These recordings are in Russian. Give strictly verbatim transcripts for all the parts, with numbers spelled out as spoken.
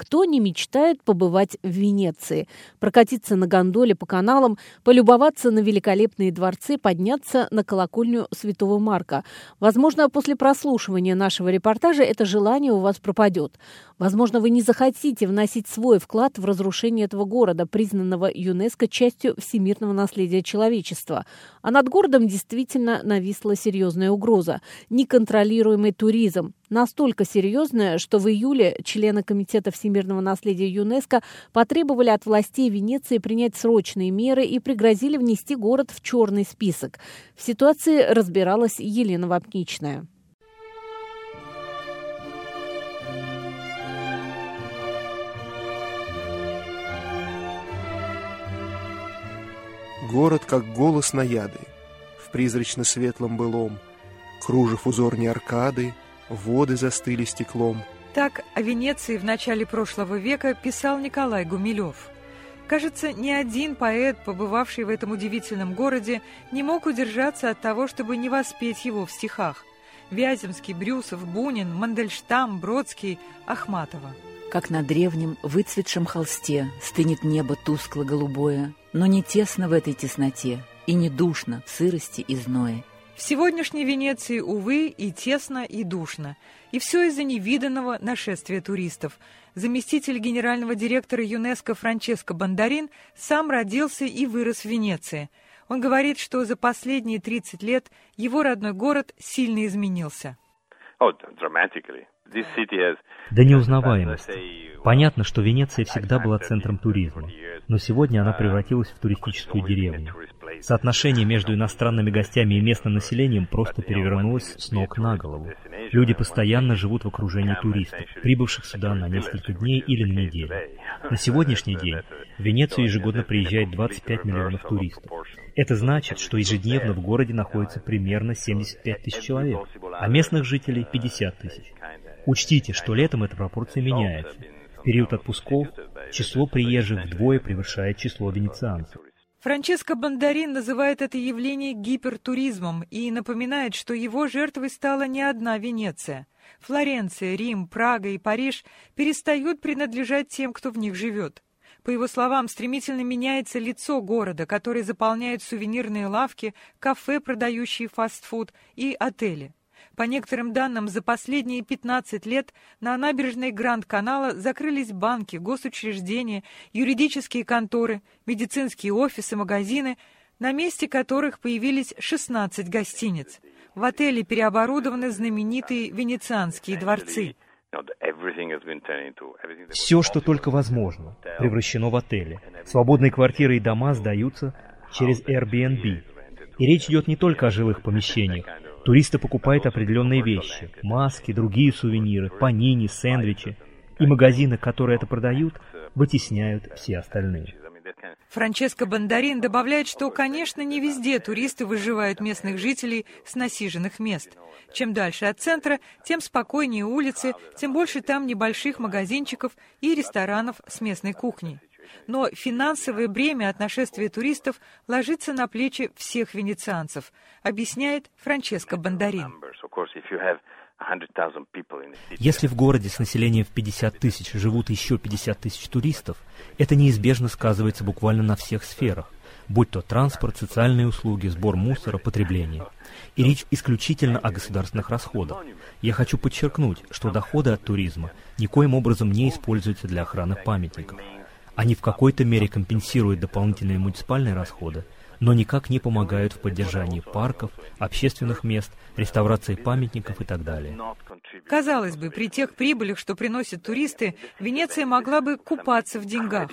Кто не мечтает побывать в Венеции, прокатиться на гондоле по каналам, полюбоваться на великолепные дворцы, подняться на колокольню Святого Марка? Возможно, после прослушивания нашего репортажа это желание у вас пропадет. Возможно, вы не захотите вносить свой вклад в разрушение этого города, признанного ЮНЕСКО частью всемирного наследия человечества. А над городом действительно нависла серьезная угроза – неконтролируемый туризм. Настолько серьезная, что в июле члены Комитета всемирного наследия ЮНЕСКО потребовали от властей Венеции принять срочные меры и пригрозили внести город в черный список. В ситуации разбиралась Елена Вапничная. Город, как голос наяды, в призрачно-светлом былом, кружев узорни аркады, воды застыли стеклом. Так о Венеции в начале прошлого века писал Николай Гумилев. Кажется, ни один поэт, побывавший в этом удивительном городе, не мог удержаться от того, чтобы не воспеть его в стихах. Вяземский, Брюсов, Бунин, Мандельштам, Бродский, Ахматова. Как на древнем выцветшем холсте стынет небо тускло-голубое, но не тесно в этой тесноте и не душно в сырости и зное. В сегодняшней Венеции, увы, и тесно, и душно. И все из-за невиданного нашествия туристов. Заместитель генерального директора ЮНЕСКО Франческо Бондарин сам родился и вырос в Венеции. Он говорит, что за последние тридцать лет его родной город сильно изменился. До неузнаваемости. Понятно, что Венеция всегда была центром туризма, но сегодня она превратилась в туристическую деревню. Соотношение между иностранными гостями и местным населением просто перевернулось с ног на голову. Люди постоянно живут в окружении туристов, прибывших сюда на несколько дней или на неделю. На сегодняшний день в Венецию ежегодно приезжает двадцать пять миллионов туристов. Это значит, что ежедневно в городе находится примерно семьдесят пять тысяч человек, а местных жителей пятьдесят тысяч. Учтите, что летом эта пропорция меняется. В период отпусков число приезжих вдвое превышает число венецианцев. Франческо Бондарин называет это явление гипертуризмом и напоминает, что его жертвой стала не одна Венеция. Флоренция, Рим, Прага и Париж перестают принадлежать тем, кто в них живет. По его словам, стремительно меняется лицо города, который заполняет сувенирные лавки, кафе, продающие фастфуд, и отели. По некоторым данным, за последние пятнадцать лет на набережной Гранд-Канала закрылись банки, госучреждения, юридические конторы, медицинские офисы, магазины, на месте которых появились шестнадцать гостиниц. В отеле переоборудованы знаменитые венецианские дворцы. Все, что только возможно, превращено в отели. Свободные квартиры и дома сдаются через Airbnb. И речь идет не только о жилых помещениях. Туристы покупают определенные вещи – маски, другие сувениры, панини, сэндвичи. И магазины, которые это продают, вытесняют все остальные. Франческо Бондарин добавляет, что, конечно, не везде туристы выживают местных жителей с насиженных мест. Чем дальше от центра, тем спокойнее улицы, тем больше там небольших магазинчиков и ресторанов с местной кухней. Но финансовое бремя от нашествия туристов ложится на плечи всех венецианцев, объясняет Франческо Бондарин. Если в городе с населением в пятьдесят тысяч живут еще пятьдесят тысяч туристов, это неизбежно сказывается буквально на всех сферах, будь то транспорт, социальные услуги, сбор мусора, потребление. И речь исключительно о государственных расходах. Я хочу подчеркнуть, что доходы от туризма никоим образом не используются для охраны памятников. Они в какой-то мере компенсируют дополнительные муниципальные расходы, но никак не помогают в поддержании парков, общественных мест, реставрации памятников и так далее. Казалось бы, при тех прибылях, что приносят туристы, Венеция могла бы купаться в деньгах.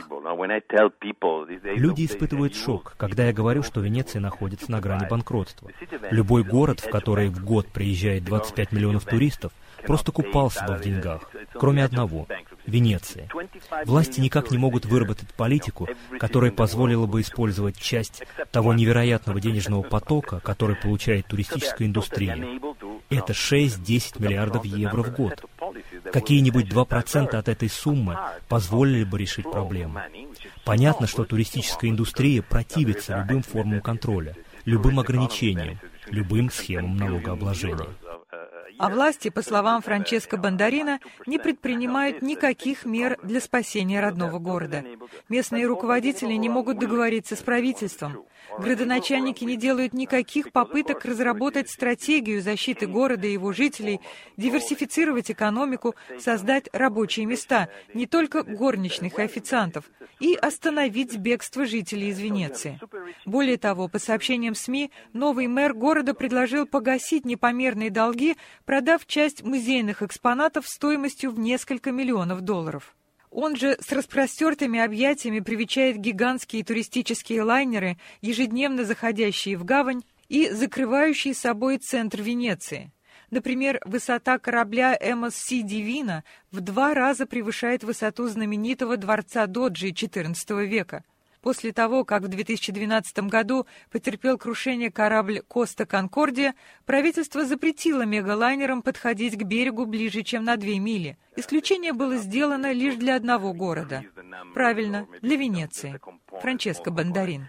Люди испытывают шок, когда я говорю, что Венеция находится на грани банкротства. Любой город, в который в год приезжает двадцать пять миллионов туристов, просто купался бы в деньгах, кроме одного – Венеции. Власти никак не могут выработать политику, которая позволила бы использовать часть того невероятного денежного потока, который получает туристическая индустрия. Это шесть-десять миллиардов евро в год. Какие-нибудь два процента от этой суммы позволили бы решить проблему. Понятно, что туристическая индустрия противится любым формам контроля, любым ограничениям, любым схемам налогообложения. А власти, по словам Франческо Бондарина, не предпринимают никаких мер для спасения родного города. Местные руководители не могут договориться с правительством. Градоначальники не делают никаких попыток разработать стратегию защиты города и его жителей, диверсифицировать экономику, создать рабочие места, не только горничных и официантов, и остановить бегство жителей из Венеции. Более того, по сообщениям СМИ, новый мэр города предложил погасить непомерные долги, продав часть музейных экспонатов стоимостью в несколько миллионов долларов. Он же с распростертыми объятиями привечает гигантские туристические лайнеры, ежедневно заходящие в гавань и закрывающие собой центр Венеции. Например, высота корабля эм эс си «Дивина» в два раза превышает высоту знаменитого дворца Доджи четырнадцатого века. После того, как в две тысячи двенадцатом году потерпел крушение корабль «Коста Конкордия», правительство запретило мегалайнерам подходить к берегу ближе, чем на две мили. Исключение было сделано лишь для одного города. Правильно, для Венеции. Франческо Бондарин.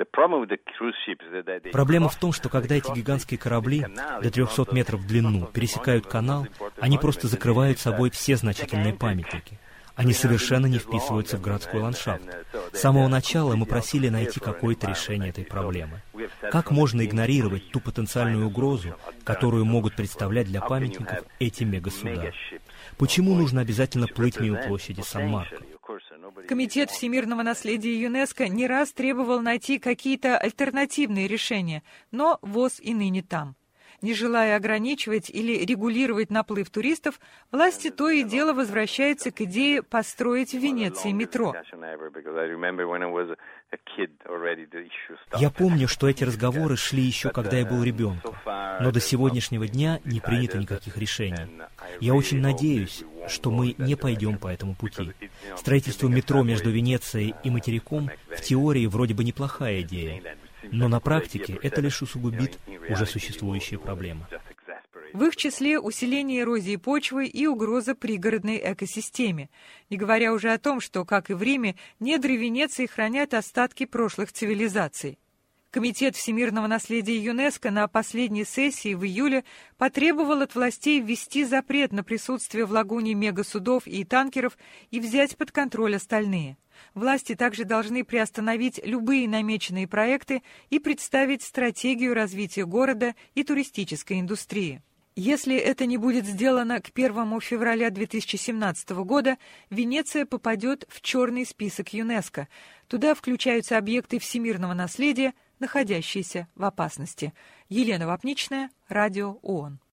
Проблема в том, что когда эти гигантские корабли до трехсот метров в длину пересекают канал, они просто закрывают собой все значительные памятники. Они совершенно не вписываются в городской ландшафт. С самого начала мы просили найти какое-то решение этой проблемы. Как можно игнорировать ту потенциальную угрозу, которую могут представлять для памятников эти мегасуда? Почему нужно обязательно плыть мимо площади Сан-Марко? Комитет всемирного наследия ЮНЕСКО не раз требовал найти какие-то альтернативные решения, но ВОЗ и ныне там. Не желая ограничивать или регулировать наплыв туристов, власти то и дело возвращаются к идее построить в Венеции метро. Я помню, что эти разговоры шли еще, когда я был ребенком, но до сегодняшнего дня не принято никаких решений. Я очень надеюсь, что мы не пойдем по этому пути. Строительство метро между Венецией и материком в теории вроде бы неплохая идея, но на практике это лишь усугубит уже существующие проблемы. В их числе усиление эрозии почвы и угроза пригородной экосистеме, не говоря уже о том, что, как и в Риме, недры Венеции хранят остатки прошлых цивилизаций. Комитет всемирного наследия ЮНЕСКО на последней сессии в июле потребовал от властей ввести запрет на присутствие в лагуне мегасудов и танкеров и взять под контроль остальные. Власти также должны приостановить любые намеченные проекты и представить стратегию развития города и туристической индустрии. Если это не будет сделано к первому февраля две тысячи семнадцатого года, Венеция попадет в черный список ЮНЕСКО. Туда включаются объекты всемирного наследия, находящиеся в опасности. Елена Вапничная, Радио ООН.